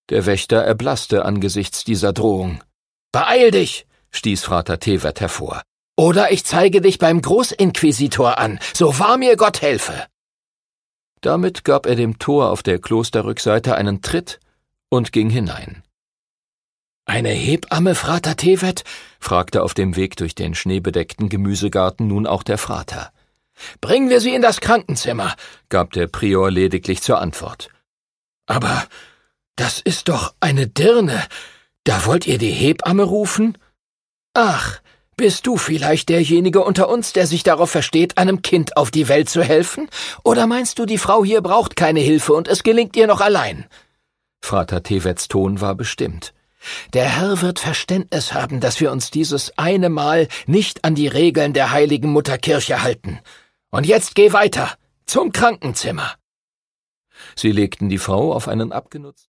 Der Wächter erblaßte angesichts dieser Drohung. »Beeil dich«, stieß Frater Tewert hervor, »oder ich zeige dich beim Großinquisitor an, so wahr mir Gott helfe!« Damit gab er dem Tor auf der Klosterrückseite einen Tritt und ging hinein. »Eine Hebamme, Frater Tewet?« fragte auf dem Weg durch den schneebedeckten Gemüsegarten nun auch der Frater. »Bringen wir sie in das Krankenzimmer«, gab der Prior lediglich zur Antwort. »Aber das ist doch eine Dirne. Da wollt ihr die Hebamme rufen? Ach, bist du vielleicht derjenige unter uns, der sich darauf versteht, einem Kind auf die Welt zu helfen? Oder meinst du, die Frau hier braucht keine Hilfe und es gelingt ihr noch allein?« Frater Tewets Ton war bestimmt. »Der Herr wird Verständnis haben, dass wir uns dieses eine Mal nicht an die Regeln der heiligen Mutterkirche halten. Und jetzt geh weiter, zum Krankenzimmer.« Sie legten die Frau auf einen abgenutzten